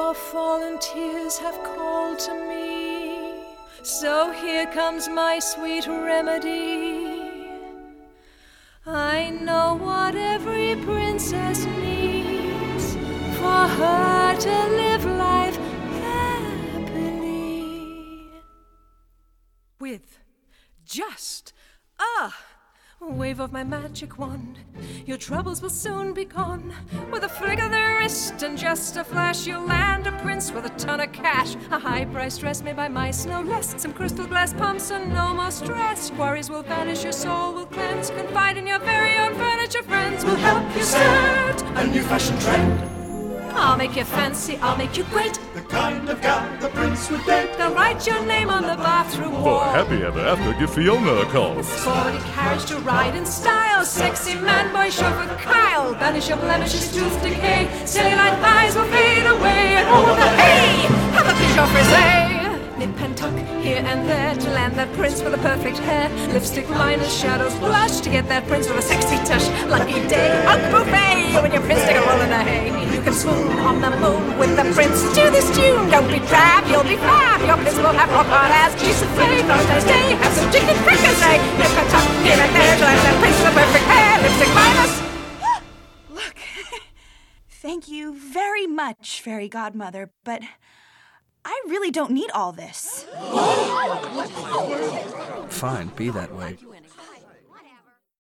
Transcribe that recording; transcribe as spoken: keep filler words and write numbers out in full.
your fallen tears have called to me, so here comes my sweet remedy. I know what every princess needs for her to live life happily. With just a wave of my magic wand, your troubles will soon be gone. With a flick of the wrist and just a flash, you'll land a prince with a ton of cash. A high-priced dress made by mice, no less. Some crystal glass pumps and no more stress. Worries will vanish, your soul will cleanse. Confide in your very own furniture friends. Will help you set A new fashion trend, I'll make you fancy, I'll make you great. the kind of gal the prince would date. They'll write your name on the bathroom wall. For happy ever after, give Fiona a call. Sporty carriage to ride in style. Sexy man boy chauffeur Kyle. Banish your blemishes, tooth decay. Cellulite thighs will fade away. And all the hay, have a Peugeot frisee. Nip and tuck here and there to land that prince with the perfect hair. Lipstick liners, shadows, blush to get that prince with a sexy touch. Lucky day, Ugg buffet when your prince take a roll in the hay. You can swoon on the moon with the prince to this tune. Don't be drab, you'll be fab. Your prince will have rock hard ass, cheese souffle, Thursday's day. Have some chicken fricassee. Nip and tuck here and there to land that prince with the perfect hair. Lipstick liners. Look, thank you very much, fairy godmother, but I really don't need all this. Fine, be that way.